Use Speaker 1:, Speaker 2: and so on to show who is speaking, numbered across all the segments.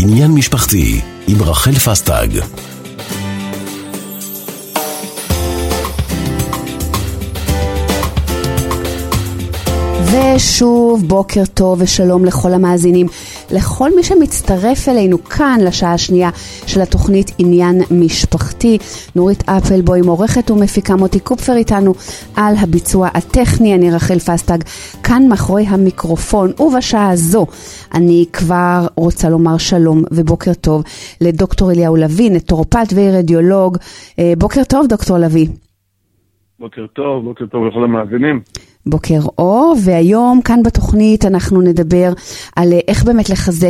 Speaker 1: עניין משפחתי עם רחל פסטג.
Speaker 2: ושוב בוקר טוב ושלום לכל המאזינים, לכל מי שמצטרף אלינו כאן לשעה השנייה של התוכנית עניין משפחתי. נורית אפלבוים עורכת ומפיקה, מוטי קופפר איתנו על הביצוע הטכני. אני רחל פסטג כאן מאחורי המיקרופון, ובשעה הזו אני כבר רוצה לומר שלום ובוקר טוב לדוקטור אליהו לוי, נטורופט ורדיולוג. בוקר טוב דוקטור לוי.
Speaker 3: בוקר טוב לכל המאזינים.
Speaker 2: בוקר אור, והיום כאן בתוכנית אנחנו נדבר על איך באמת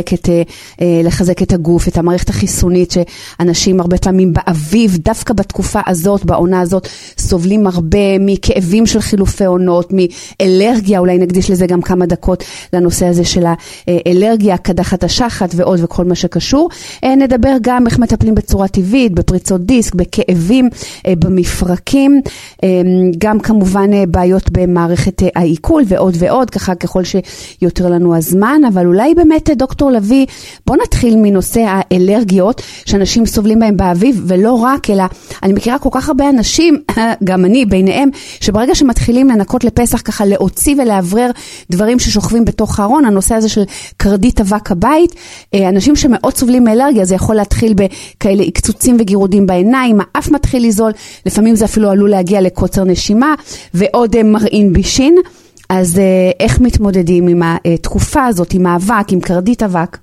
Speaker 2: לחזק את הגוף, את המערכת החיסונית, שאנשים הרבה פעמים באביב, דווקא בתקופה הזאת, בעונה הזאת, סובלים הרבה מכאבים של חילופי עונות, מאלרגיה, אולי נקדיש לזה גם כמה דקות לנושא הזה של האלרגיה, קדחת השחת ועוד וכל מה שקשור. נדבר גם איך מטפלים בצורה טבעית, בפריצות דיסק, בכאבים, במפרקים, גם כמובן בעיות במערכת העיכול ועוד ועוד, ככה ככל שיותר לנו הזמן. אבל אולי באמת דוקטור לוי, בוא נתחיל מנושא האלרגיות שאנשים סובלים בהם באביב, ולא רק, אלא אני מכירה כל כך הרבה אנשים, גם אני ביניהם, שברגע שמתחילים לנקות לפסח, ככה להוציא ולעברר דברים ששוכבים בתוך הארון, הנושא הזה של קרדית אבק הבית, אנשים שמאוד סובלים מאלרגיה, זה יכול להתחיל בכאלה קצוצים וגירודים בעיניים, האף מתחיל לזול, לפעמים זה אפילו עלול להגיע לקוצר נשימה, ועוד מרעין בישין. אז איך מתמודדים עם התקופה הזאת, עם האבק, עם קרדית אבק?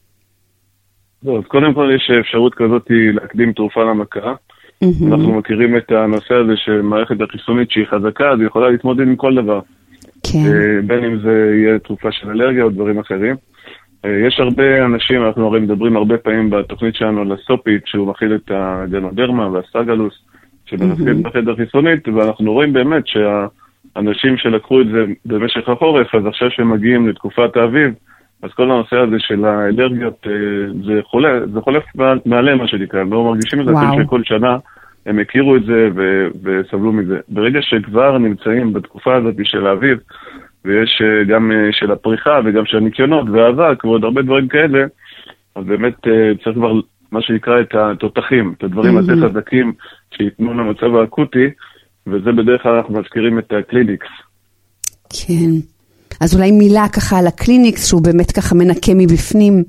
Speaker 3: אז קודם כל יש אפשרות כזאת להקדים תרופה למכה. אנחנו מכירים את הנושא הזה שמערכת החיסונית שהיא חזקה, אז היא יכולה להתמודד עם כל דבר. בין אם זה יהיה תרופה של אלרגיה או דברים אחרים. יש הרבה אנשים, אנחנו הרי מדברים הרבה פעמים בתוכנית שלנו על הסופית, שהוא מכיל את הגנודרמה והסטגלוס, שמחזקים את המערכת החיסונית, ואנחנו רואים באמת אנשים שלקחו את זה במשך החורף, אז עכשיו שהם מגיעים לתקופת האביב, אז כל הנושא הזה של האלרגיות, זה חולף מעליהם מה שנקרא, הם לא מרגישים את זה, שכל שנה הם הכירו את זה וסבלו מזה. ברגע שכבר נמצאים בתקופה הזאת של האביב, ויש גם של הפריחה וגם של הניקיונות והאבק ועוד הרבה דברים כאלה, אז באמת צריך כבר מה שנקרא את התותחים, את הדברים יותר חזקים שיתנו למצב האקוטי, וזה בדרך כלל אנחנו מזכירים את הקליניקס.
Speaker 2: כן. אז אולי מילה ככה על הקליניקס, שהוא באמת ככה מנקה מבפנים.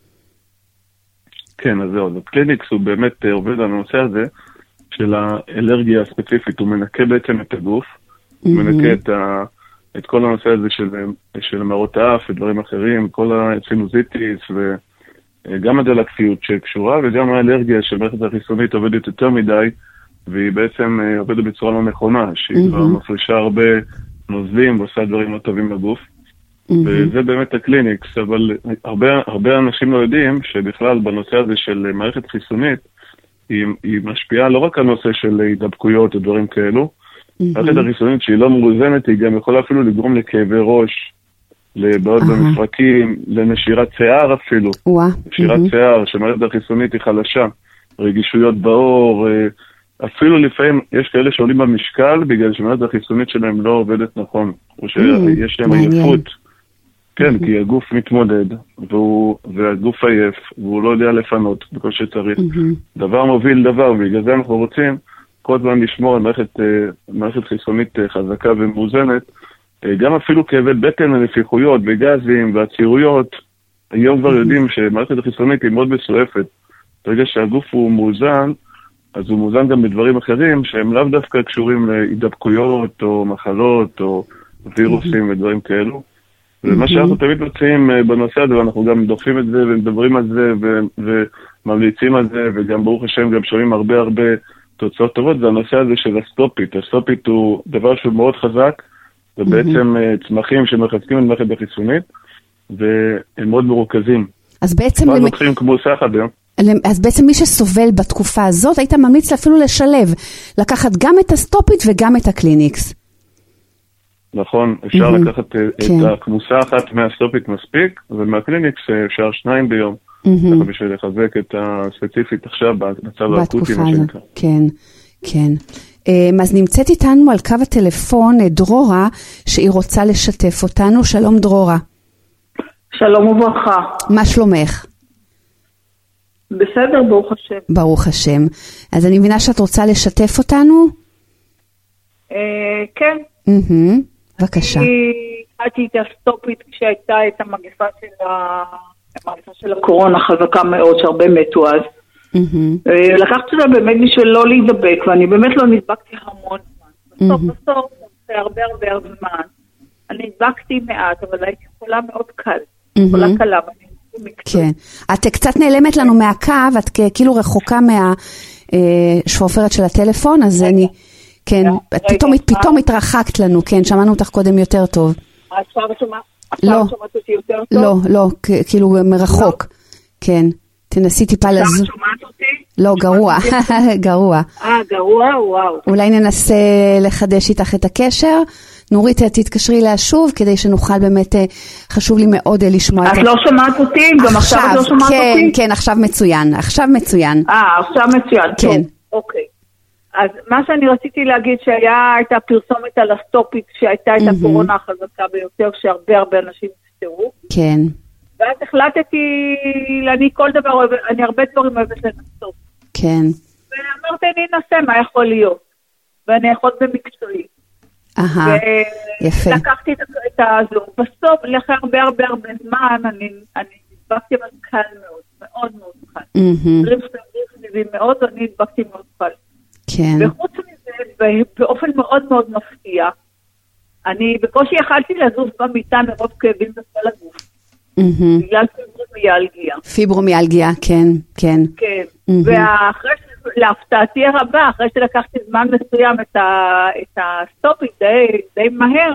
Speaker 3: כן, אז זהו. הקליניקס הוא באמת עובד על הנושא הזה של האלרגיה הספציפית. הוא מנקה בעצם את הגוף, הוא מנקה את כל הנושא הזה של מערות האף ודברים אחרים, כל הסינוזיטיס וגם הדלקתיות שקשורה, וגם האלרגיה של מערכת החיסונית עובדת יותר מדי, והיא בעצם עובדת בצורה לא נכונה, שהיא כבר מפרישה הרבה נוזלים ועושה דברים לא טובים בגוף. וזה באמת הקליניקס, אבל הרבה אנשים לא יודעים שבכלל בנושא הזה של מערכת חיסונית, היא משפיעה לא רק על נושא של הידבקויות או דברים כאלו, מערכת החיסונית שהיא לא מאוזנת, היא גם יכולה אפילו לגרום לכאבי ראש, לבעיות במפרקים, לנשירת שיער אפילו. נשירת שיער, שמערכת החיסונית היא חלשה, רגישויות בעור, אפילו לפעמים יש כאלה שעולים במשקל בגלל שמערכת החיסונית שלהם לא עובדת נכון, או שיש להם עייפות. כן, כי הגוף מתמודד, והגוף עייף, והוא לא יודע לפנות בכל שצריך. דבר מוביל דבר, ובגלל זה אנחנו רוצים כל הזמן לשמור על מערכת חיסונית חזקה ומאוזנת, גם אפילו כאבי בטן הנפיחויות וגזים והצירויות, היום כבר יודעים שמערכת החיסונית היא מאוד מסועפת. ברגע שהגוף הוא מאוזן, אז הוא מאוזן גם בדברים אחרים שהם לאו דווקא קשורים להידבקויות או מחלות או וירוסים ודברים כאלו. ומה שאנחנו תמיד מציעים בנושא הזה, ואנחנו גם דוחפים את זה ומדברים על זה וממליצים על זה, וגם ברוך השם גם שומעים הרבה תוצאות טובות, זה הנושא הזה של הסטופית. הסטופית הוא דבר שהוא מאוד חזק, זה בעצם צמחים שמחזקים את מערכת החיסונית, והם מאוד מרוכזים.
Speaker 2: אז בעצם
Speaker 3: מה לוקחים כמו סחד היום?
Speaker 2: אז בעצם מי שסובל בתקופה הזאת, היית ממליץ אפילו לשלב, לקחת גם את הסטופית וגם את הקליניקס.
Speaker 3: נכון, אפשר לקחת את הכמוסה אחת מהסטופית מספיק, ומהקליניקס אפשר 2 ביום, ככה בשביל לחזק את הספציפית עכשיו במצב האקוטי.
Speaker 2: כן, כן. אז נמצאת איתנו על קו הטלפון דרורה, שהיא רוצה לשתף אותנו. שלום דרורה.
Speaker 4: שלום וברכה.
Speaker 2: מה שלומך?
Speaker 4: בסדר, ברוך השם.
Speaker 2: ברוך השם. אז אני מבינה שאת רוצה לשתף אותנו?
Speaker 4: כן.
Speaker 2: בבקשה.
Speaker 4: אני התחלתי את הסטופית כשהייתה את המגפה של הקורונה חזקה מאוד, שהרבה מתו אז. לקחתי אותה באמת בשביל לא להידבק, ואני באמת לא נדבקתי המון זמן. בסוף, הרבה זמן. אני נדבקתי מעט, אבל הייתי חולה מאוד קל. חולה קלה,
Speaker 2: כן. את קצת נעלמת לנו מהקו, את כאילו רחוקה מהשפופרת של הטלפון, אז אני, כן, פתאום התרחקת לנו, כן, שמענו אותך קודם יותר טוב.
Speaker 4: עכשיו שומעת אותי יותר טוב?
Speaker 2: לא, כאילו מרחוק, כן. תנסי טיפה
Speaker 4: עכשיו שומעת אותי?
Speaker 2: לא, גרוע, גרוע.
Speaker 4: גרוע, וואו.
Speaker 2: אולי ננסה לחדש איתך את הקשר. נורית, תתקשרי לה שוב, כדי שנוכל באמת, חשוב לי מאוד לשמוע.
Speaker 4: את לא שומעת אותי? גם עכשיו את לא שומעת אותי?
Speaker 2: כן, עכשיו מצוין. עכשיו מצוין.
Speaker 4: כן. אוקיי. אז מה שאני רציתי להגיד את הפרסומת על הסטופית, שהייתה את הקורונה החזקה ביותר, שהרבה אנשים נפטרו.
Speaker 2: כן.
Speaker 4: ואז החלטתי, אני כל דבר אוהבת, אני הרבה דברים אוהבת לנסות.
Speaker 2: כן.
Speaker 4: ואמרתי, אני אנסה מה יכול להיות. ואני יכול במקצועי.
Speaker 2: יפה.
Speaker 4: לקחתי את הזו. בסוף, לאחר הרבה זמן, אני נדבקתי קל מאוד קל. דברים סביבים מאוד, אני נדבקתי מאוד קל.
Speaker 2: כן.
Speaker 4: וחוץ מזה, באופן מאוד מפתיע, אני בקושי יכלתי לזוז במיטה מרוב כאבים בכל הגוף. בגלל פיברומיאלגיה.
Speaker 2: פיברומיאלגיה, כן.
Speaker 4: כן. ואחרי להפתעתי הרבה, אחרי שלקחתי זמן מסוים את הסטופית די מהר,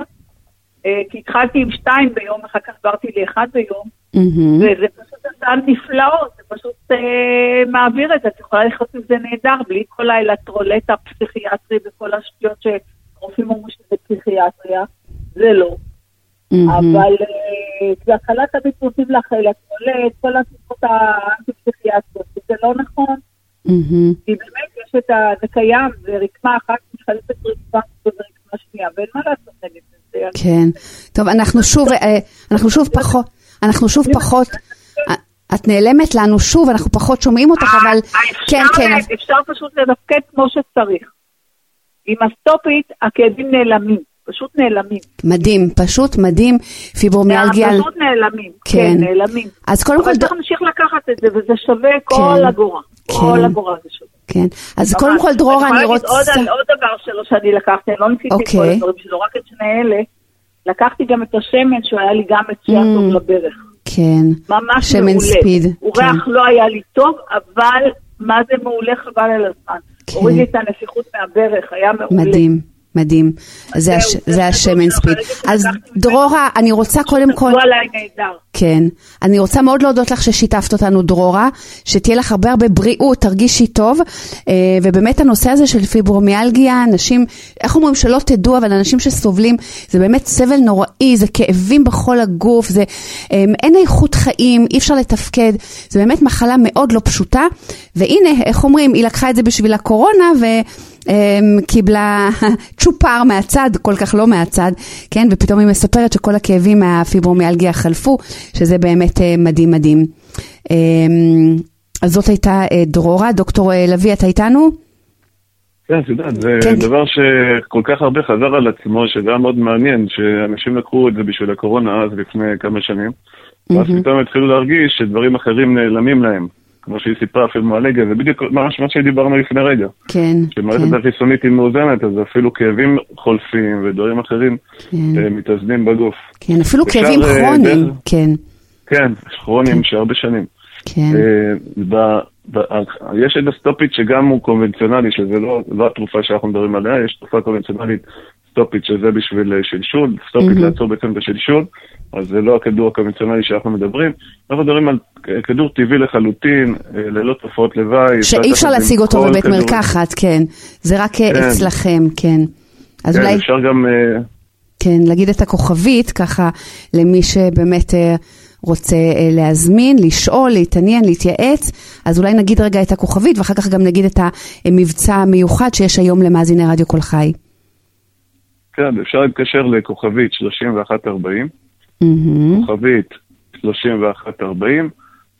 Speaker 4: כי התחלתי עם 2 ביום, אחר כך עברתי ל1 ביום, וזה פשוט עשה נפלאות, זה פשוט מעביר את זה, את יכולה לחיות עם זה נהדר, בלי כל האלקטרולט הפסיכיאטרי וכל השטויות שרופאים אומרים שזה פסיכיאטריה, זה לא. אבל כשהתחלה תמיד רוצים לך אלקטרולט, כל הסיפות האנטי-פסיכיאטריות, זה לא נכון. כי באמת זה קיים, זה רקמה אחת מתחלפת רקמה ורקמה שנייה, ואין מה לעשות נגד זה.
Speaker 2: כן. טוב, אנחנו שוב פחות, את נעלמת לנו שוב, אנחנו פחות שומעים אותך, אבל כן.
Speaker 4: אפשר פשוט לדפקד כמו שצריך. עם הסטופית, הכאבים נעלמים. פשוט נעלמים.
Speaker 2: מדהים, פשוט מדהים. פיברומיאלגיה.
Speaker 4: פשוט נעלמים. כן, נעלמים.
Speaker 2: אז קודם כל...
Speaker 4: אבל צריך להמשיך לקחת את זה, וזה שווה כל אגורה. כל אגורה זה שווה.
Speaker 2: כן. אז קודם כל, דרורה, אני רוצה...
Speaker 4: עוד דבר שלו שאני לקחתי, אני לא ניסיתי את כל הדברים שלו, רק את שני אלה. לקחתי גם את השמן, שהוא היה לי גם מצוין טוב לברך.
Speaker 2: כן.
Speaker 4: ממש מעולה. הוא ריח לא היה לי טוב, אבל מה זה מעולה חבל על הזמן. הוריד לי את הנפיחות מהברך, היה מעולה.
Speaker 2: מדהים. זה השמן ספיד. אז דרורה, אני רוצה קודם כל... כן. אני רוצה מאוד להודות לך ששיתפת אותנו, דרורה, שתהיה לך הרבה בריאות, תרגישי טוב, ובאמת הנושא הזה של פיברומיאלגיה, אנשים, איך אומרים שלא תדעו, אבל אנשים שסובלים, זה באמת סבל נוראי, זה כאבים בכל הגוף, זה אין איכות חיים, אי אפשר לתפקד, זה באמת מחלה מאוד לא פשוטה, והנה, איך אומרים, היא לקחה את זה בשביל הקורונה, קיבלה צ'ופר מהצד, כל כך לא מהצד, כן, ופתאום היא מספרת שכל הכאבים מהפיברומיאלגיה חלפו, שזה באמת מדהים. אז זאת הייתה דרורה. דוקטור לוי, אתה איתנו?
Speaker 3: כן, זה דבר שכל כך הרבה חזר על עצמו, שגם מאוד מעניין, שאנשים לקחו את זה בשביל הקורונה אז לפני כמה שנים, ואז פתאום התחילו להרגיש שדברים אחרים נעלמים להם. כמו שהיא סיפרה, פיברומיאלגיה, זה בדיוק מה שדיברנו לפני רגע.
Speaker 2: כן.
Speaker 3: שמערכת החיסונית היא מאוזנת, אז אפילו כאבים חולפים ודברים אחרים מתאזנים בגוף.
Speaker 2: כן, אפילו כאבים כרוניים. כן.
Speaker 3: כן, כרוניים שהרבה שנים.
Speaker 2: כן.
Speaker 3: יש את הסטופית שגם הוא קונבנציונלי, שזה לא התרופה שאנחנו מדברים עליה, יש תרופה קונבנציונלית סטופית שזה בשביל שלשול, סטופית לעצור בעצם בשלשול, אז זה לא הכדור הקונבנציונלי שאנחנו מדברים, אנחנו מדברים על כדור טבעי לחלוטין, ללא תופעות לוואי.
Speaker 2: שאי אפשר להשיג אותו בבית מרקחת, כן. זה רק אצלכם, כן. אז אולי...
Speaker 3: אפשר גם...
Speaker 2: כן, להגיד את הכוכבית, ככה, למי שבאמת רוצה להזמין, לשאול, להתעניין, להתייעץ, אז אולי נגיד רגע את הכוכבית, ואחר כך גם נגיד את המבצע המיוחד שיש היום למאזיני רדיו כל חי.
Speaker 3: כן, אפשר להתקשר לכוכבית 3140, כוכבית 3140,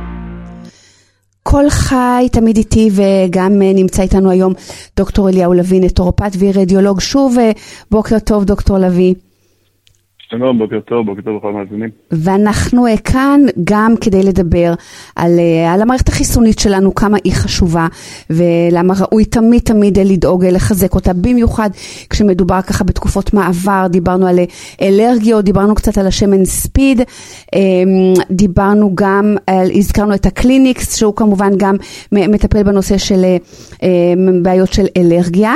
Speaker 2: קול חי, תמיד איתי, וגם נמצא איתנו היום דוקטור אליהו לביא, נטורופט ורדיולוג. שוב, בוקר טוב, דוקטור לביא.
Speaker 3: שלום, בוקר טוב לכל מאזינים.
Speaker 2: ואנחנו כאן גם כדי לדבר על המערכת החיסונית שלנו, כמה היא חשובה, ולמה ראוי תמיד לדאוג לחזק אותה, במיוחד כשמדובר ככה בתקופות מעבר. דיברנו על אלרגיות, דיברנו קצת על השמן ספיד, דיברנו גם, הזכרנו את הקליניקס, שהוא כמובן גם מטפל בנושא של בעיות של אלרגיה.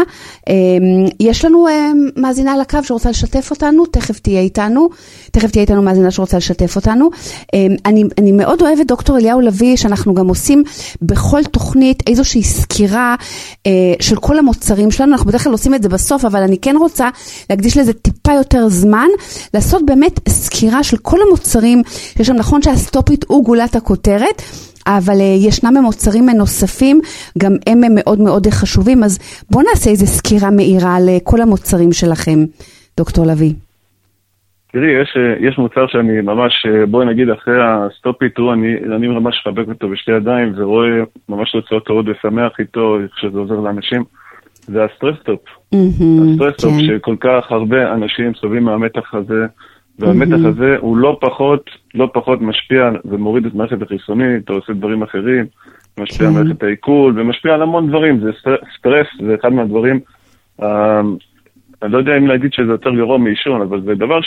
Speaker 2: יש לנו מאזינה על הקו שרוצה לשתף אותנו, תכף תהיה איתנו מאזינה שרוצה לשתף אותנו. אני מאוד אוהבת, דוקטור אליהו לביא, שאנחנו גם עושים בכל תוכנית איזושהי סקירה של כל המוצרים שלנו. אנחנו בדרך כלל עושים את זה בסוף, אבל אני כן רוצה להקדיש לזה טיפה יותר זמן, לעשות באמת סקירה של כל המוצרים שיש שם. נכון שהסטופית הוא גולת הכותרת, אבל ישנם מוצרים נוספים, גם הם מאוד מאוד חשובים. אז בואו נעשה איזו סקירה מהירה על כל המוצרים שלכם, דוקטור לביא.
Speaker 3: תראי, יש מוצר שאני ממש, בואי נגיד אחרי הסטופית, אני ממש חבק אותו בשתי ידיים, ורואה ממש תוצאות טובות ושמח איתו, שזה עוזר לאנשים, זה הסטרסטופ. הסטרסטופ שכל כך הרבה אנשים סובלים מהמתח הזה, והמתח הזה הוא לא פחות משפיע ומוריד את מערכת החיסונית, או עושה דברים אחרים, משפיע על מערכת העיכול, ומשפיע על המון דברים. זה סטרס, זה אחד מהדברים, אני לא יודע אם להגיד שזה יותר גרוע מעישון, אבל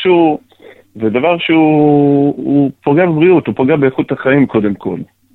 Speaker 3: זה דבר שהוא פוגע בבריאות, הוא פוגע באיכות החיים קודם כל.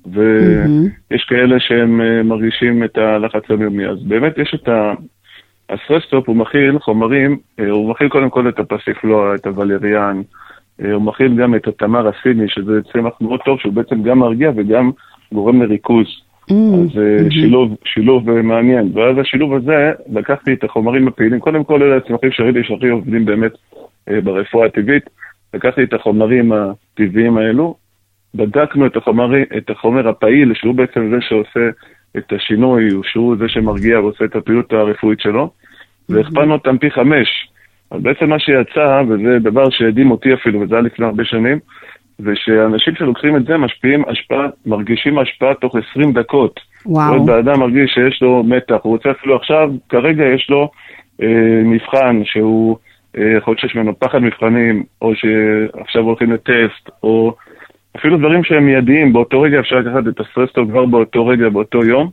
Speaker 3: ויש כאלה שהם מרגישים את הלחץ היומי. אז באמת יש את הסטרסטופ, הוא מכיל חומרים, הוא מכיל קודם כל את הפסיפלורה, את הוולריאן, הוא מכיל גם את התמר הסיני, שזה צמח מאוד טוב, שהוא בעצם גם מרגיע וגם גורם לריכוז. אז שילוב מעניין. ואז השילוב הזה, לקחתי את החומרים הפעילים, קודם כל אלה הצמחים שראיתי שהכי עובדים באמת ברפואה הטבעית, לקחתי את החומרים הטבעיים האלו, בדקנו את החומר הפעיל, שהוא בעצם זה שעושה את השינוי, שהוא זה שמרגיע ועושה את הפעילות הרפואית שלו, והכפלנו אותם פי 5. אז בעצם מה שיצא, וזה דבר שהדהים אותי אפילו, וזה היה לפני הרבה שנים, זה שאנשים שלוקחים את זה מרגישים השפעה תוך 20 דקות. וואו. באדם מרגיש שיש לו מתח, הוא רוצה אפילו עכשיו, כרגע יש לו מבחן שהוא חושש ממנו, פחד מבחנים, או שעכשיו הולכים לטסט, או אפילו דברים שהם מיידיים, באותו רגע אפשר לקחת את הסטרסטופ כבר באותו רגע, באותו יום,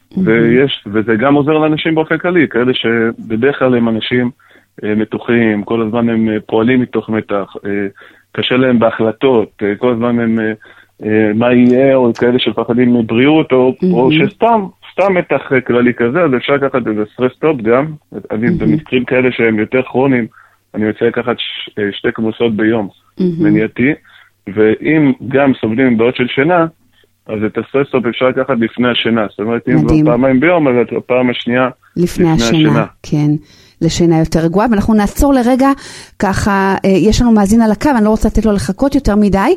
Speaker 3: וזה גם עוזר לאנשים באופן כללי, כאלה שבדרך כלל הם אנשים מתוחים, כל הזמן הם פועלים מתוך מתח, קשה להם בהחלטות, כל הזמן הם מה יהיה, או כאלה שפחדים מבריאות, או שסתם מתח כללי כזה, אז אפשר לקחת איזה סטרסטופ גם, במקרים כאלה שהם יותר כרוניים, אני רוצה לקחת 2 כמוסות ביום, מניעתי, ואם גם סובלים עם בעיות של שינה, אז את הסטרסטופ אפשר לקחת לפני השינה, זאת אומרת, אם לא פעמיים ביום, אז הפעם השנייה לפני השינה.
Speaker 2: כן. לשינה יותר רגועה, ואנחנו נעצור לרגע, ככה, יש לנו מאזין על הקו, אני לא רוצה לתת לו לחכות יותר מדי,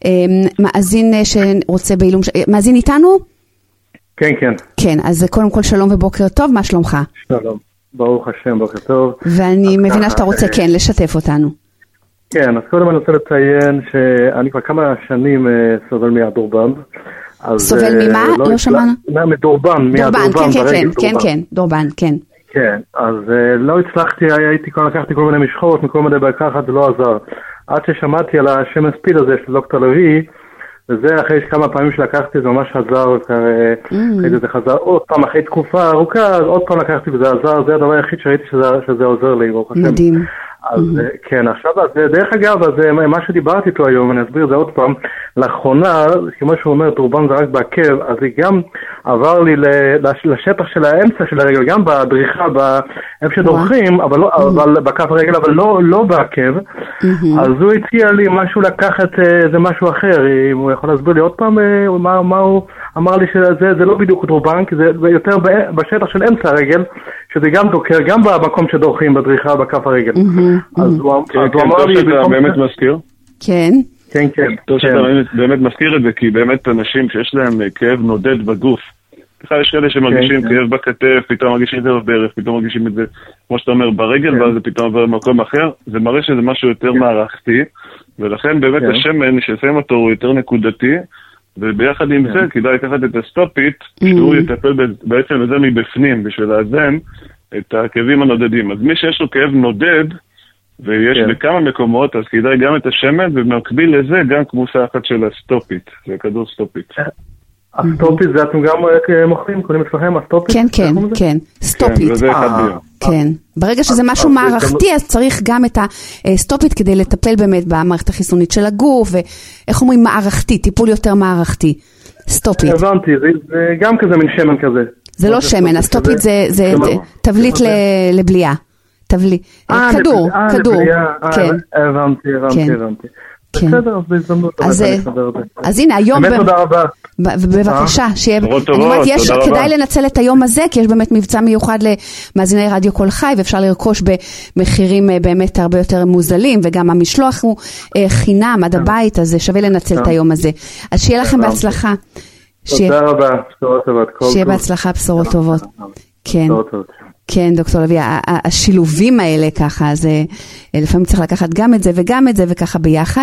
Speaker 2: מאזין שרוצה בעילום, מאזין איתנו?
Speaker 5: כן, כן.
Speaker 2: כן, אז קודם כל שלום ובוקר טוב, מה שלומך?
Speaker 5: שלום, ברוך השם, בוקר טוב.
Speaker 2: ואני מבינה שאתה רוצה, כן, לשתף אותנו.
Speaker 5: כן, אז קודם אני רוצה לציין שאני כבר כמה שנים סובל מהדורבן.
Speaker 2: סובל ממה? לא שמענו?
Speaker 5: מדורבן,
Speaker 2: כן, דורבן, כן.
Speaker 5: כן, אז לא הצלחתי, לקחתי כל מיני משחות, מכל מיני לקחת, זה לא עזר. עד ששמעתי על השמן ספיד הזה של דוקטור לביא, וזה אחרי כמה פעמים שלקחתי, זה ממש עזר, זה חזר עוד פעם אחרי תקופה ארוכה, אז עוד פעם לקחתי וזה עזר, זה הדבר היחיד שראיתי שזה עוזר לי, ברוך השם.
Speaker 2: מדהים.
Speaker 5: אז כן, עכשיו, דרך אגב, אז מה שדיברתי איתו היום, אני אסביר את זה עוד פעם, לאחרונה, כמו שהוא אומר, דורבן זה רק בעקב, אז היא גם עבר לי לשטח של האמצע של הרגל, גם בדריכה, באיפה שדורכים, אבל בכף הרגל, אבל לא בעקב, אז הוא הציע לי משהו לקחת, זה משהו אחר, אם הוא יכול להסביר לי עוד פעם, מה הוא אמר לי שזה לא בדיוק דורבן, כי זה יותר בשטח של אמצע הרגל, שזה גם דוקר, גם במקום שדורכים בדריכה, בכף הרגל. אז הוא אמר לי...
Speaker 3: אתה באמת מזכיר?
Speaker 2: כן.
Speaker 5: כן.
Speaker 3: טוב שאתה באמת מזכיר את זה, כי באמת אנשים שיש להם כאב נודד בגוף. בכלל יש כאלה שמרגישים כאב בכתף, פתאום מרגישים את זה בברך, פתאום מרגישים את זה, כמו שאתה אומר, ברגל, ואז זה פתאום עובר במקום אחר. זה מראה שזה משהו יותר מערכתי, ולכן באמת השמן, ששמים אותו הוא יותר נקודתי, וביחד עם זה כדאי לקחת את הסטופית, שהוא יטפל בעצם בזה מבפנים, בשביל לאזן את הכאבים הנודדים. אז מי שיש לו כאב נודד, ויש בכמה מקומות, אז כדאי גם את השמן, ובמקביל לזה גם כמוסה אחת של הסטופית, זה כדור סטופית.
Speaker 5: הסטופית זה אתם גם מוכרים, קונים אצלכם, הסטופית?
Speaker 2: כן, סטופית. כן, ברגע שזה משהו מערכתי, אז צריך גם את הסטופית כדי לטפל באמת במערכת החיסונית של הגוף, ואיך אומרים מערכתי, טיפול יותר מערככתי, סטופית.
Speaker 5: הבנתי, זה גם כזה מין שמן כזה.
Speaker 2: זה לא שמן, הסטופית זה תבליט לבליעה. כדור, כן.
Speaker 5: הבנתי. בסדר, אז בהזדמנות.
Speaker 2: אז הנה, היום...
Speaker 5: באמת תודה רבה.
Speaker 2: בבקשה, שיהיה... אני אומרת, כדאי לנצל את היום הזה, כי יש באמת מבצע מיוחד למאזיני רדיו כל חי, ואפשר לרכוש במחירים באמת הרבה יותר מוזלים, וגם המשלוח הוא חינם עד הבית, אז שווה לנצל את היום הזה. אז שיהיה לכם בהצלחה.
Speaker 5: תודה רבה, בשורות טובות.
Speaker 2: שיהיה בהצלחה, בשורות טובות. כן. כן, דוקטור לוי, השילובים האלה ככה, אז לפעמים צריך לקחת גם את זה וגם את זה וככה ביחד.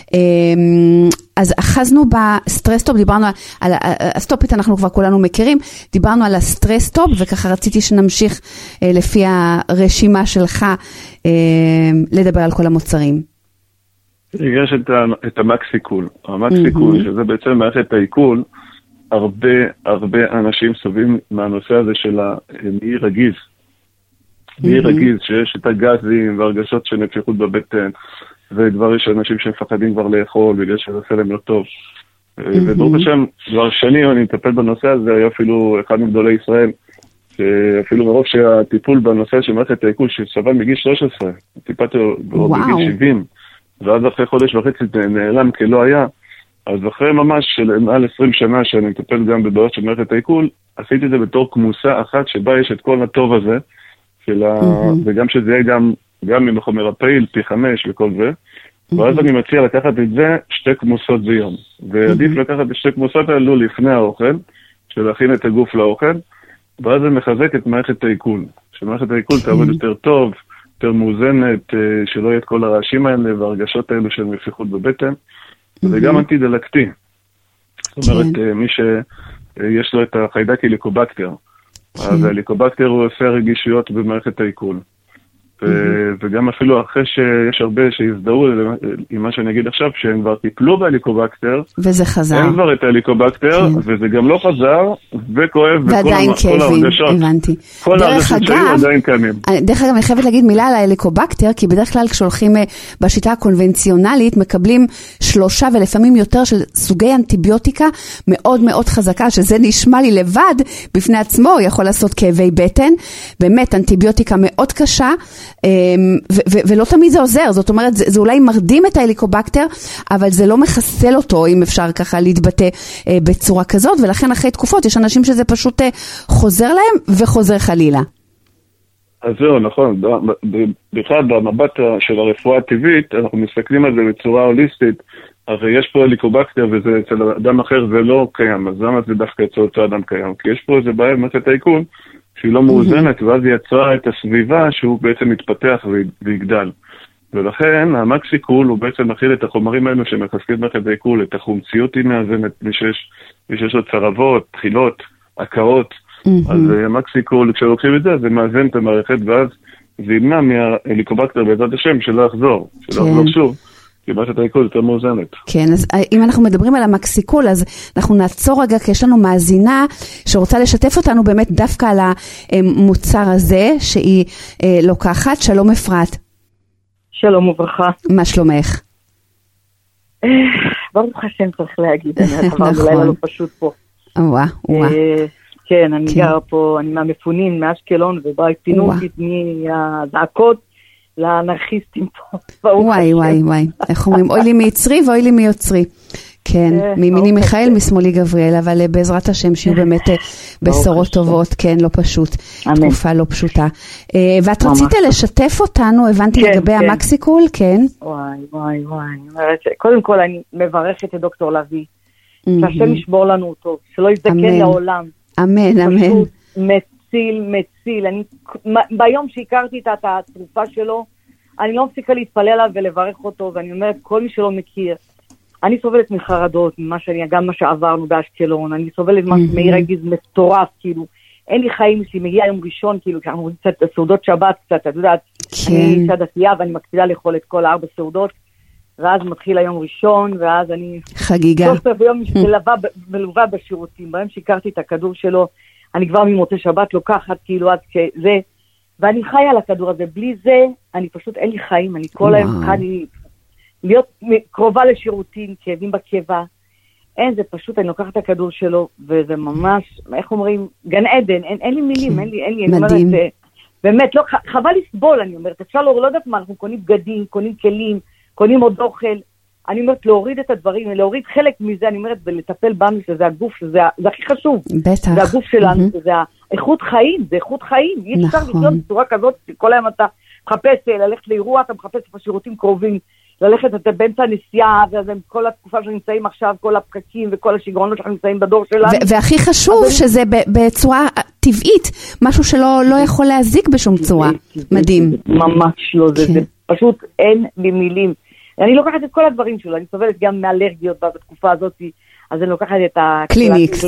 Speaker 2: אז אחזנו בסטרסטופ, דיברנו על הסטופית, אנחנו כבר כולנו מכירים, דיברנו על הסטרסטופ, וככה רציתי שנמשיך לפי הרשימה שלך לדבר על כל המוצרים.
Speaker 3: יש את המקסיקול, שזה בעצם מערכת העיכול, הרבה אנשים סובלים מהנושא הזה של המעי רגיז. מעי רגיז, שיש את הגזים והרגשות של נפיחות בבטן, וכבר יש אנשים שמפחדים כבר לאכול, בגלל שזה עושה להם לא טוב. וברוך השם, כבר שנים אני מטפל בנושא הזה, היה אפילו אחד מגדולי ישראל, שאפילו מרוב שהטיפול בנושא של מערכת העיכול, שסבל מגיל 13, טיפלתי בגיל 70, ואז אחרי חודש וחצי נעלם כלא היה, אז אחרי ממש של מעל 20 שנה שאני מטפל גם בבעיות של מערכת העיכול, עשיתי את זה בתור כמוסה אחת שבה יש את כל הטוב הזה, וגם שזה יהיה גם עם החומר הפעיל, פי 5 וכל זה, ואז אני מציע לקחת את זה 2 כמוסות ביום. ועדיף לקחת את 2 כמוסות האלו לפני האוכל, שלהכין את הגוף לאוכל, ואז זה מחזק את מערכת העיכול. שמערכת העיכול תעבוד יותר טוב, יותר מאוזנת, שלא יהיה את כל הרעשים האלה והרגשות האלו של מפיחות בבטן. זה גם אנטי-דלקתי. זאת אומרת, מי שיש לו את החיידק הליקובקטר, אז הליקובקטר הוא עושה רגישויות במערכת העיכול. וגם אפילו אחרי שיש הרבה שהזדהו עם מה שאני אגיד עכשיו, שהם כבר טיפלו בהליקובקטר,
Speaker 2: וזה חזר.
Speaker 3: אין כבר את ההליקובקטר, וזה גם לא חזר, וכואב,
Speaker 2: ועדיין כאבים, הבנתי.
Speaker 3: כל הרגשות שהיו עדיין קיימים.
Speaker 2: דרך אגב, אני חייבת להגיד מילה על ההליקובקטר, כי בדרך כלל כשהולכים בשיטה הקונבנציונלית, מקבלים 3 ולפעמים יותר של סוגי אנטיביוטיקה מאוד מאוד חזקה, שזה נשמע לי לבד, בפני עצמו יכול לעשות כאבי בטן, באמת אנטיביוטיקה מאוד קשה, ולא תמיד זה עוזר, זאת אומרת, זה אולי מרדים את ההליקובקטר, אבל זה לא מחסל אותו, אם אפשר ככה להתבטא בצורה כזאת, ולכן אחרי תקופות יש אנשים שזה פשוט חוזר להם וחוזר חלילה.
Speaker 3: אז זהו, נכון, בכלל במבט של הרפואה הטבעית, אנחנו מסתכלים על זה בצורה הוליסטית, הרי יש פה הליקובקטר וזה אצל אדם אחר זה לא קיים, אז למה זה דווקא אצל אותו אדם קיים? כי יש פה איזה בעיה במערכת העיכול, שהיא לא מאוזנת, ואז היא יצרה את הסביבה שהוא בעצם מתפתח ויגדל. ולכן המקסיקול הוא בעצם מכיל את החומרים האלו שמחזקים מערכת העיכול, את החומציות היא מאזנת, מי שיש לו צרבות, תחילות, עקרות, אז המקסיקול, כשלוקחים את זה, זה מאזן את המערכת, ואז זה ימנע מההליקובקטר בעזרת השם שלא יחזור שוב. כי מערכת העיכול יותר מאוזנת.
Speaker 2: כן, אז אם אנחנו מדברים על המקסיקול, אז אנחנו נעצור רגע, כי יש לנו מאזינה שרוצה לשתף אותנו באמת דווקא על המוצר הזה, שהיא לוקחת. שלום אפרת.
Speaker 6: שלום וברכה.
Speaker 2: מה שלומך?
Speaker 6: ברוך השם צריך להגיד, אני עברנו לילה לא פשוט פה.
Speaker 2: וואה.
Speaker 6: כן, אני גרה פה, אני מהמפונים, מאשקלון, ובאי פינו אותי מהזעקות, לאנרכיסטים פה.
Speaker 2: וואי. איך אומרים? אוי לי מיצרי ואוי לי מיוצרי. כן, מימיני מיכאל, משמאלי גבריאל, אבל בעזרת השם שיהיו באמת בשורות טובות, כן, לא פשוט. תקופה לא פשוטה. ואת רצית לשתף אותנו, הבנתי לגבי המקסיקול, כן?
Speaker 6: וואי. קודם כל אני מברכת את דוקטור לוי, שהשם ישבור לנו אותו, שלא יזדקן לעולם.
Speaker 2: אמן.
Speaker 6: פשוט מציל. ביום שהכרתי את התרופה שלו, אני לא מפסיקה להתפלל עליו ולברך אותו, ואני אומרת, כל מי שלא מכיר, אני סובלת מחרדות, גם מה שעברנו באשקלון, אני סובלת מאיר הגיז מטורף, כאילו, אין לי חיים, שלי מגיע יום ראשון, כאילו, כשאנחנו רואים קצת סעודות שבת, קצת, את יודעת, אני אישה דתייה, ואני מקפידה לאכול את כל 4 סעודות, ואז מתחיל היום ראשון, ואז אני...
Speaker 2: חגיגה.
Speaker 6: סוף ביום מלווה בשירותים, בהם שיקרתי את הכדור שלו, אני כבר ממוצאי שבת לוקחת, כאילו, עד כזה, ואני חיה על הכדור הזה, בלי זה, אני פשוט, אין לי חיים, אני כל היום צריכה להיות קרובה לשירותים, כאבים בקבע, אין, זה פשוט, אני לוקחת את הכדור שלו, וזה ממש, איך אומרים, גן עדן, אין לי מילים, אין לי, אני אומרת, באמת, לא, חבל לסבול, אני אומרת, אפשר לא יודעת מה, אנחנו קונים בגדים, קונים כלים, קונים עוד אוכל, אני אומרת, להוריד את הדברים, להוריד חלק מזה, אני אומרת, ולטפל בנו, שזה הגוף, שזה הכי חשוב.
Speaker 2: בטח.
Speaker 6: זה הגוף שלנו, שזה איכות חיים, זה איכות חיים. אי אפשר לחיות בצורה כזאת, כל היום אתה מחפש ללכת לאירוע, אתה מחפש בשירותים קרובים, ללכת באמצע הנסיעה, וכל התקופה שנמצאים עכשיו, כל הפקקים וכל השגרונות שאנחנו נמצאים בדור שלנו.
Speaker 2: והכי חשוב שזה בצורה טבעית, משהו שלא יכול להזיק בשום צורה. מדהים.
Speaker 6: ממש לא, זה פשוט אין לי מילים. אני לוקחת את כל הדברים שלו, אני סובלת גם מאלרגיות בתקופה הזאת, אז אני לוקחת את
Speaker 2: קליניקס,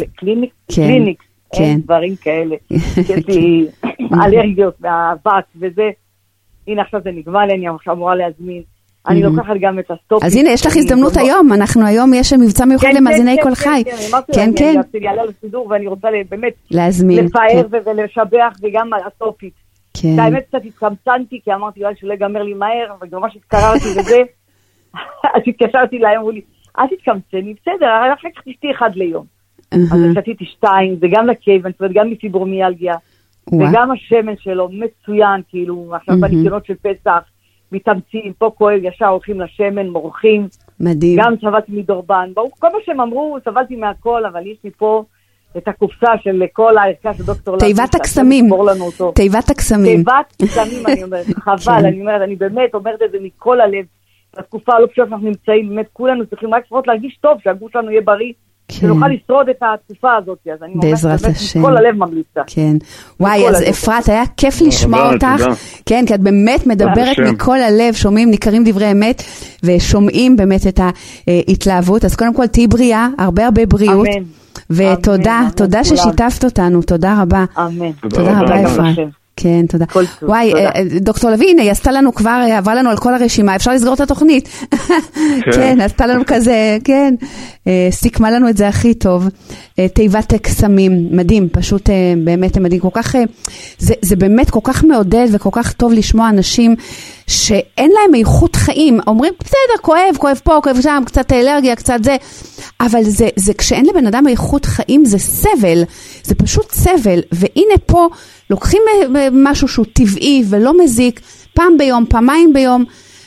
Speaker 6: דברים כאלה, יש לי אלרגיות מהאבק וזה, הנה עכשיו זה נגמר לי, אני עכשיו אמורה להזמין, אני לוקחת גם את הסטופ.
Speaker 2: אז הנה, יש לך הזדמנות היום, אנחנו היום יש מבצע מיוחד למאזיני כל חי.
Speaker 6: כן, כן. אני יעלה לסידור ואני רוצה באמת לפאר ולשבח וגם הסטופית. האמת קצת התקמצנתי, כי אמרתי אולי שלא יגמר לי מהר, וממש התקררתי וזה, אז התקשרתי להם, אמרו לי, אל תתקמצני, בסדר, אחר כך תשתי 1 ליום. אז שתיתי 2, זה גם לכאב, גם מפיברומיאלגיה, וגם השמן שלו מצוין, כאילו, עכשיו בניקיונות של פסח, מתאמצים, פה כואב, ישר הולכים לשמן, מורחים.
Speaker 2: מדהים.
Speaker 6: גם סבלתי מדורבן. כל מה שהם אמרו, סבלתי מהכל, אבל יש לי פה את הקופסה של כל הערכה של דוקטור לוי.
Speaker 2: תיבת הקסמים. תיבת הקסמים.
Speaker 6: תיבת הקסמים, אני אומרת. חבל, אני אומרת, אני באמת אומרת את זה מכל הלב. בתקופה הלא פשוט אנחנו נמצאים, באמת כולנו צריכים רק לפחות להרגיש טוב, שהגוף שלנו יהיה בריא. שנוכל לשרוד את התקופה הזאת, אז אני
Speaker 2: בעזרת השם.
Speaker 6: כל הלב ממליצה.
Speaker 2: כן. וואי, אז אפרת, היה כיף לשמוע אותך. כן, כי את באמת מדברת מכל הלב, שומעים, ניכרים דברי אמת, ושומעים באמת את ההתלהבות. אז קודם כל, תהי בריאה, הרבה בריאות. ותודה, תודה ששיתפת אותנו, תודה רבה.
Speaker 6: אמן.
Speaker 2: תודה רבה, אפרת. כן, תודה. וואי, דוקטור לוי, הנה, היא עשתה לנו כבר, עברה לנו על כל הרשימה, אפשר לסגור את התוכנית. כן, עשתה לנו כזה, כן, סיכמה לנו את זה הכי טוב. תיבת קסמים, מדהים, פשוט באמת מדהים, כל כך, זה באמת כל כך מעודד וכל כך טוב לשמוע אנשים שאין להם איכות חיים, אומרים, בסדר, כואב פה, כואב שם, קצת אלרגיה, קצת זה, אבל זה כשאין לבן אדם איכות חיים, זה סבל, זה פשוט סבל, והנה פה לוקחים משהו שהוא טבעי ולא מזיק, פעם ביום, פעמיים ביום,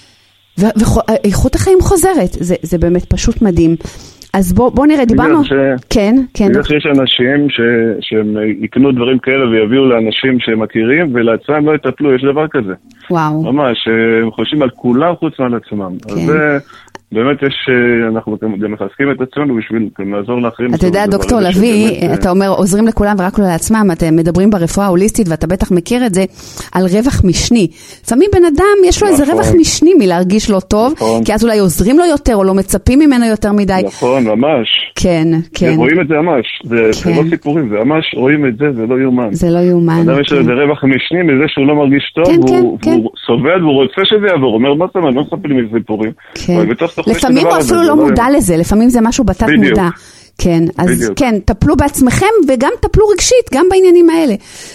Speaker 2: ואיכות החיים חוזרת, זה באמת פשוט מדהים. אז בוא נראה, דיברנו... כן.
Speaker 3: בגלל שיש אנשים שהם יקנו דברים כאלה ויביאו לאנשים שהם מכירים, ולעצמם לא יטפלו, יש דבר כזה.
Speaker 2: וואו.
Speaker 3: ממש, הם חושבים על כולם חוץ מעל עצמם. אז זה... באמת אנחנו גם מחזקים את עצמנו בשביל לעזור לאחרים.
Speaker 2: אתה יודע, דוקטור לוי, אתה אומר, עוזרים לכולם ורק לא לעצמם, אתם מדברים ברפואה ההוליסטית, ואתה בטח מכיר את זה, על רווח משני. לפעמים בן אדם, יש לו איזה רווח משני מלהרגיש לא טוב, כי אז אולי עוזרים לו יותר, או לא מצפים ממנו יותר מדי.
Speaker 3: נכון, ממש.
Speaker 2: כן.
Speaker 3: רואים את זה ממש, זה לא סיפורים, זה ממש רואים את זה, זה לא יאומן.
Speaker 2: זה לא יאומן.
Speaker 3: אדם יש לו איזה רווח משני מזה שהוא לא מרגיש טוב, והוא סובל והוא רוצה שזה יעבור, אומר, מה אתה לא מספר לי מסיפורים.
Speaker 2: לפעמים הוא אפילו לא מודע לזה, לפעמים זה משהו בתת מודע. כן, אז כן, טפלו בעצמכם וגם טפלו רגשית, גם בעניינים האלה.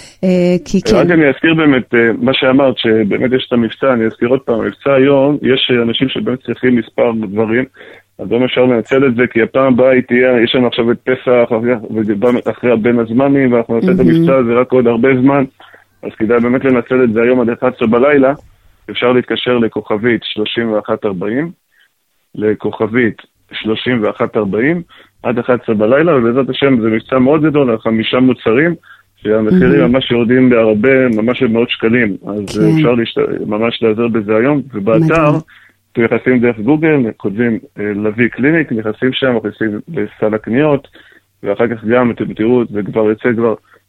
Speaker 3: רק אני אזכיר באמת מה שאמרת, שבאמת יש את המבצע, אני אזכיר עוד פעם, המבצע היום, יש אנשים שבאמת צריכים מספר דברים, אז לא אפשר לנצל את זה, כי הפעם הבאה יש לנו עכשיו את פסח, אחרי בין הזמנים, ואנחנו נעשה את המבצע הזה רק עוד הרבה זמן, אז כדאי באמת לנצל את זה היום עד 11 בלילה, אפשר להתקשר לכוכבית 3140, לכוכבית 3140, עד 11 בלילה, ובעזרת השם זה מבצע מאוד גדול, על 5 מוצרים, שהמחירים ממש יורדים בהרבה, ממש במאות שקלים, אז אפשר ממש לעזר בזה היום, ובאתר, אתם נכנסים דרך גוגל, כותבים לוי קליניק, נכנסים שם, נכנסים לסל הקניות, ואחר כך גם אתם תראו, זה כבר יצא כבר,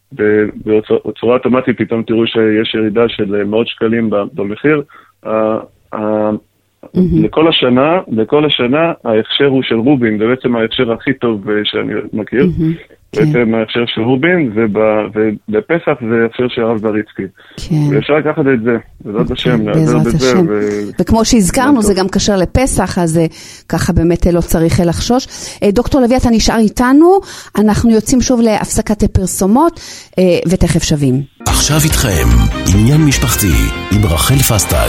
Speaker 3: בצורה אוטומטית פתאום תראו שיש ירידה של מאות שקלים במחיר, לכל השנה ההכשר הוא של רובין, זה בעצם ההכשר הכי טוב שאני מכיר. בעצם ההכשר של רובין, ובפסח זה ההכשר של הרב זריצקי. ואפשר לקחת את זה, בעזרת השם, לעזר בזה.
Speaker 2: וכמו שהזכרנו, זה גם קשר לפסח, אז ככה באמת לא צריך לחשוש. דוקטור לוי, אתה נשאר איתנו, אנחנו יוצאים שוב להפסקת פרסומות, ותכף שווים.
Speaker 1: עכשיו איתכם, עניין משפחתי, עם רחל פסטג.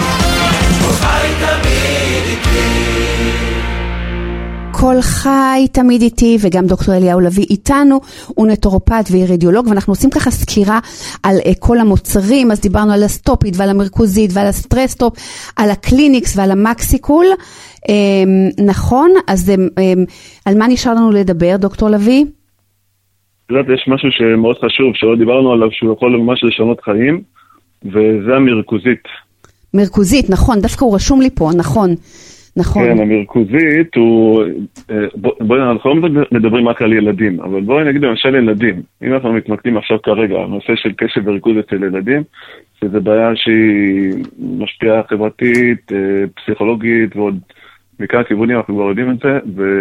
Speaker 2: כל חי תמיד איתי, וגם דוקטור אליהו לוי איתנו, הוא נטורופט ואירידיולוג, ואנחנו עושים ככה סקירה על כל המוצרים, אז דיברנו על הסטופית ועל המרכוזית ועל הסטרסטופ, על הקליניקס ועל המקסיקול, נכון? אז על מה נשאר לנו לדבר, דוקטור לוי?
Speaker 3: יש משהו שמאוד חשוב, שלא דיברנו עליו, שהוא יכול ממש לשנות חיים, וזה המרכוזית.
Speaker 2: מרכוזית, נכון, דווקא הוא רשום לי פה, נכון. נכון.
Speaker 3: כן, המרכוזית הוא, אנחנו לא מדברים רק על ילדים, אבל בואי נגיד למשל ילדים. אם אנחנו מתמקדים עכשיו כרגע, הנושא של קשב וריכוז אצל ילדים, שזה בעיה שהיא משפיעה חברתית, פסיכולוגית, ועוד מכאן כיוונים אנחנו כבר יודעים את זה,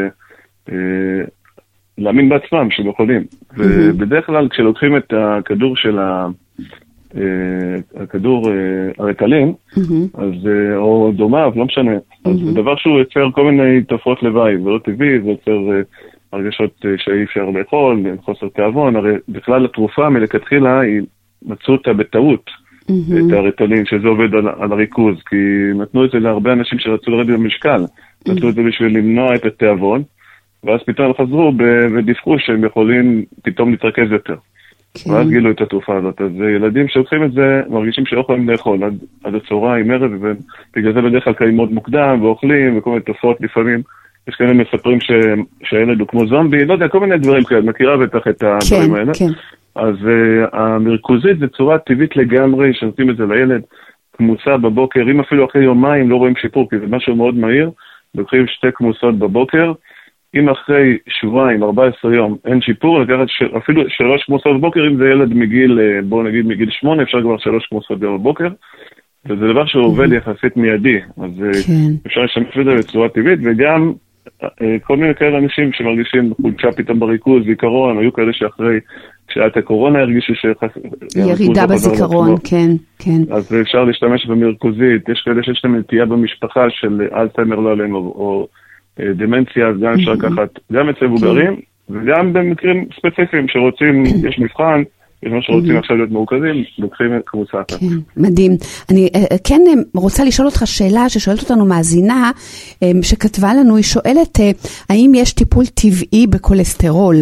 Speaker 3: ולהאמין בעצמם שהם יכולים. ובדרך כלל כשלוקחים את הכדור של הכדור הרטלין, אז, או דומיו, לא משנה. אז זה דבר שהוא יוצר כל מיני תופעות לוואי, ולא טבעי, זה יוצר הרגשות שאי אפשר לאכול, חוסר תאבון. הרי בכלל התרופה מלכתחילה, היא מצאו אותה בטעות, את הרטלין, שזה עובד על הריכוז, כי נתנו את זה להרבה אנשים שרצו לרדת במשקל, נתנו את זה בשביל למנוע את התאבון, ואז פתאום חזרו ודיווחו שהם יכולים פתאום להתרכז יותר. ואז גילו את התרופה הזאת. אז ילדים שלוקחים את זה, מרגישים שלא יכולים לאכול עד הצהריים, ערב, ובגלל זה בדרך כלל קיים מאוד מוקדם, ואוכלים, וכל מיני תופעות לפעמים. יש כאלה מספרים שהילד הוא כמו זומבי, לא יודע, כל מיני דברים כאלה, מכירה בטח את הדברים האלה. אז המרכוזית זה צורה טבעית לגמרי, שנותנים את זה לילד, כמוסה בבוקר, אם אפילו אחרי יומיים לא רואים שיפור, כי זה משהו מאוד מהיר, לוקחים 2 כמוסות בבוקר, אם אחרי שבועיים, 14 יום, אין שיפור, לקחת אפילו 3 כמוסות בבוקר, אם זה ילד מגיל, בואו נגיד מגיל 8, אפשר כבר 3 כמוסות בבוקר, וזה דבר שעובד יחסית מיידי, אז אפשר לשמש את זה בצורה טבעית, וגם כל מיני כאלה אנשים שמרגישים חולשה פתאום בריכוז, זיכרון, היו כאלה שאחרי, כשעת הקורונה הרגישו
Speaker 2: ירידה בזיכרון, כן, כן.
Speaker 3: אז אפשר להשתמש במרכוזית, יש כאלה שיש להם נטייה במשפחה של אלצהיימר לא עליהם, או דמנציה, אז גם אפשר לקחת, גם אצל מבוגרים, וגם במקרים ספציפיים שרוצים, יש מבחן, יש מה שרוצים עכשיו להיות מורכזים, לוקחים קבוצה אחת.
Speaker 2: מדהים. אני כן רוצה לשאול אותך שאלה ששואלת אותנו מאזינה, שכתבה לנו, היא שואלת, האם יש טיפול טבעי בקולסטרול?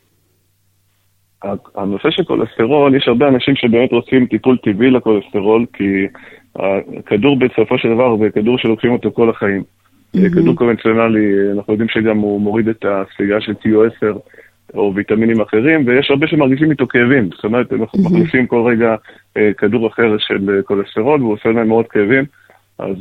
Speaker 3: הנושא של קולסטרול, יש הרבה אנשים שבאמת רוצים טיפול טבעי לקולסטרול, כי הכדור בסופו של דבר, זה כדור שלוקחים אותו כל החיים. כדור קונבנציונלי, אנחנו יודעים שגם הוא מוריד את הספיגה של TO10 או ויטמינים אחרים, ויש הרבה שמרגישים איתו כאבים. זאת אומרת, הם מחליפים כל רגע כדור אחר של קולסטרול, והוא עושה להם מאוד כאבים. אז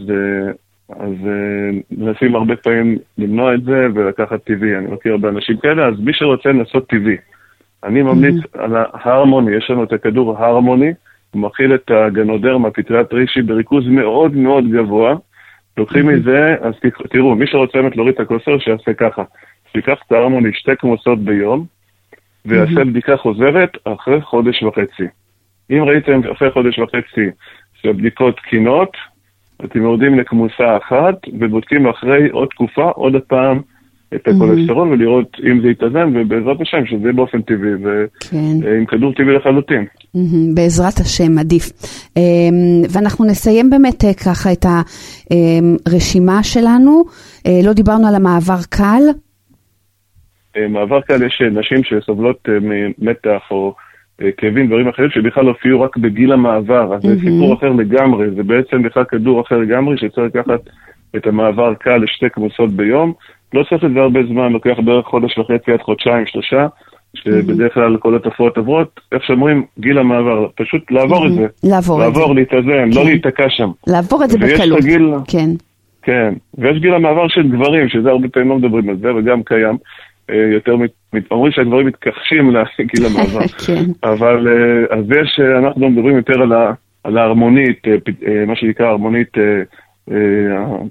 Speaker 3: מנסים הרבה פעמים למנוע את זה ולקחת טבעי. אני מכיר הרבה אנשים כאלה, אז מי שרוצה לנסות טבעי. אני ממליץ על ההרמוני, יש לנו את הכדור ההרמוני, הוא מכיל את הגנודרמה, פטריית רישי, בריכוז מאוד מאוד גבוה. לוקחים מזה, אז תראו, מי שרוצה באמת להוריד את הקולסטרול, שיעשה ככה. שיקח את ההרמוני 2 כמוסות ביום, ויעשה בדיקה חוזרת אחרי 1.5 חודש. אם ראיתם אחרי 1.5 חודש שהבדיקות תקינות, אתם יורדים לכמוסה אחת, ובודקים אחרי עוד תקופה, עוד פעם, את הקולסטרול, ולראות אם זה יתאזן, ובעזרת השם, שזה יהיה באופן טבעי, ועם כדור טבעי לחלוטין.
Speaker 2: בעזרת השם, עדיף. ואנחנו נסיים באמת ככה את הרשימה שלנו. לא דיברנו על המעבר קל.
Speaker 3: מעבר קל, יש נשים שסובלות ממתח או כאבים, דברים אחרים, שבכלל הופיעו רק בגיל המעבר, אז זה סיפור אחר לגמרי, זה בעצם בכלל כדור אחר לגמרי, שצריך לקחת את המעבר קל ל2 כמוסות ביום. לא צריך את זה הרבה זמן, לוקח בערך 1.5 חודש עד 2-3, שבדרך כלל כל התופעות עוברות, איך שאומרים, גיל המעבר, פשוט לעבור את זה. לעבור, להתאזן, לא להיתקע שם.
Speaker 2: לעבור את זה בקלות. כן.
Speaker 3: כן, ויש גיל המעבר של גברים, שזה הרבה פעמים לא מדברים על זה, וגם קיים, יותר אומרים שהגברים מתכחשים לגיל המעבר. אבל, אז יש, אנחנו מדברים יותר על ההרמונית, מה שנקרא הרמונית,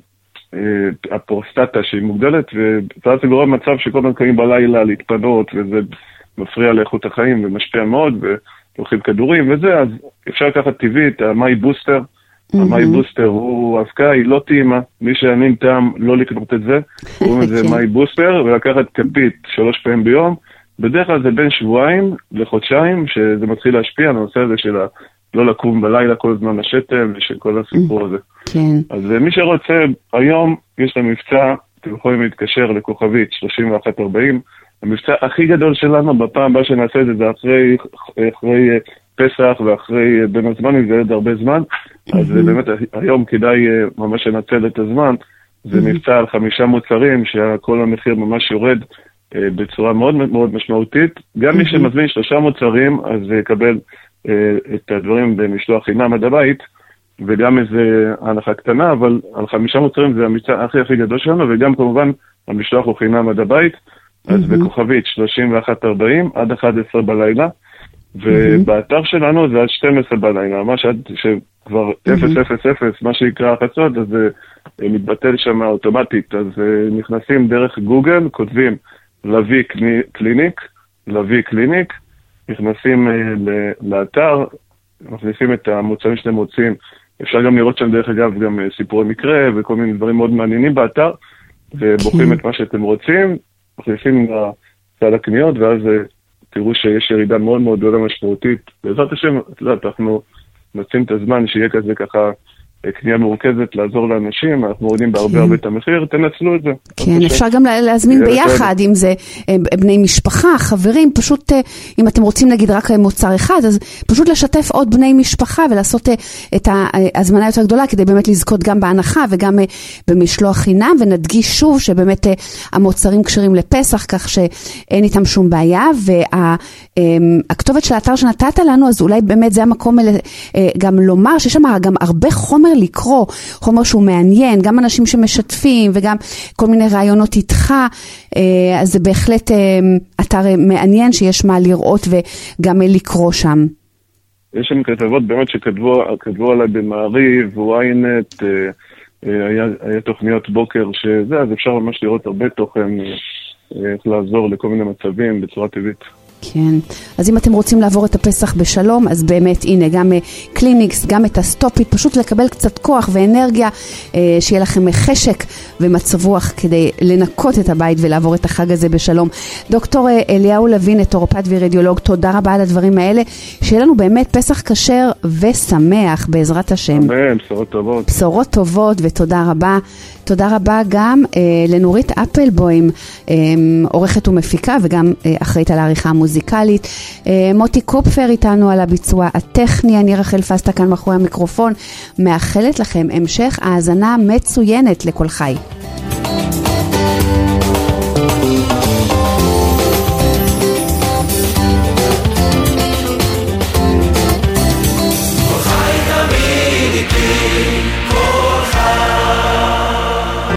Speaker 3: הפרוסטטה שהיא מוגדלת, ואז זה גורם מצב שכל הזמן קמים בלילה להתפנות, וזה מפריע לאיכות החיים ומשפיע מאוד, ולוקחים כדורים וזה, אז אפשר לקחת טבעית, המאי בוסטר, המאי בוסטר הוא אבקה, היא לא טעימה, מי שעניין טעם לא לקנות את זה, קוראים את זה מאי בוסטר, ולקחת כפית 3 פעמים ביום, בדרך כלל זה בין שבועיים לחודשיים, שזה מתחיל להשפיע, הנושא הזה של לא לקום בלילה כל הזמן השתל, ושל כל הסיפור הזה.
Speaker 2: כן.
Speaker 3: אז מי שרוצה, היום יש לנו מבצע, אתם יכולים להתקשר לכוכבית 3140, המבצע הכי גדול שלנו, בפעם הבאה שנעשה את זה, זה אחרי פסח ואחרי בין הזמנים, זה עוד הרבה זמן, אז באמת היום כדאי ממש לנצל את הזמן, זה מבצע על 5 מוצרים, שכל המחיר ממש יורד בצורה מאוד מאוד משמעותית, גם מי שמזמין 3 מוצרים, אז יקבל את הדברים במשלוח חינם עד הבית, וגם איזה הנחה קטנה, אבל על 5 מוצרים זה המבצע הכי גדול שלנו, וגם כמובן המשלוח הוא חינם עד הבית, אז בכוכבית 3140 עד 11 בלילה, ובאתר שלנו זה עד 12 בלילה, ממש עד שכבר 000, מה שיקרא החצות, אז זה מתבטל שם אוטומטית, אז נכנסים דרך גוגל, כותבים לוי קליניק, נכנסים לאתר, מכניסים את המוצרים שאתם רוצים, אפשר גם לראות שם דרך אגב גם סיפורי מקרה וכל מיני דברים מאוד מעניינים באתר, ובוחרים את מה שאתם רוצים, מכניסים לסל הקניות, ואז תראו שיש ירידה מאוד מאוד גדולה משמעותית. בעזרת השם, אנחנו נוצאים את הזמן שיהיה כזה ככה קנייה מורכזת לעזור לאנשים, אנחנו מורידים בהרבה את המחיר, תנצלו את זה.
Speaker 2: כן, אפשר גם להזמין ביחד, אם זה בני משפחה, חברים, פשוט אם אתם רוצים נגיד רק מוצר אחד, אז פשוט לשתף עוד בני משפחה ולעשות את ההזמנה יותר גדולה, כדי באמת לזכות גם בהנחה וגם במשלוח חינם, ונדגיש שוב שבאמת המוצרים קשרים לפסח, כך שאין איתם שום בעיה, והכתובת של האתר שנתת לנו, אז אולי באמת זה המקום גם לומר שיש שם גם הרבה חומר לקרוא, חומר שהוא מעניין, גם אנשים שמשתפים וגם כל מיני רעיונות איתך, אז זה בהחלט אתר מעניין שיש מה לראות וגם לקרוא שם.
Speaker 3: יש שם כתבות באמת שכתבו עליי במעריב, וויינט, היה תוכניות בוקר שזה, אז אפשר ממש לראות הרבה תוכן, איך לעזור לכל מיני מצבים בצורה טבעית.
Speaker 2: כן, אז אם אתם רוצים לעבור את הפסח בשלום, אז באמת הנה גם קליניקס, גם את הסטופית, פשוט לקבל קצת כוח ואנרגיה, שיהיה לכם חשק ומצב רוח כדי לנקות את הבית ולעבור את החג הזה בשלום. דוקטור אליהו לוין, נטורופט ורדיולוג, תודה רבה על הדברים האלה, שיהיה לנו באמת פסח כשר ושמח בעזרת השם.
Speaker 3: אמן, בשורות טובות.
Speaker 2: בשורות טובות ותודה רבה. תודה רבה גם לנורית אפלבוים, עורכת ומפיקה וגם אחראית על העריכה המוזיקלית. מוטי קופפר איתנו על הביצוע הטכני, אני רחל פסטה כאן מאחורי המיקרופון, מאחלת לכם המשך האזנה מצוינת לכל חי.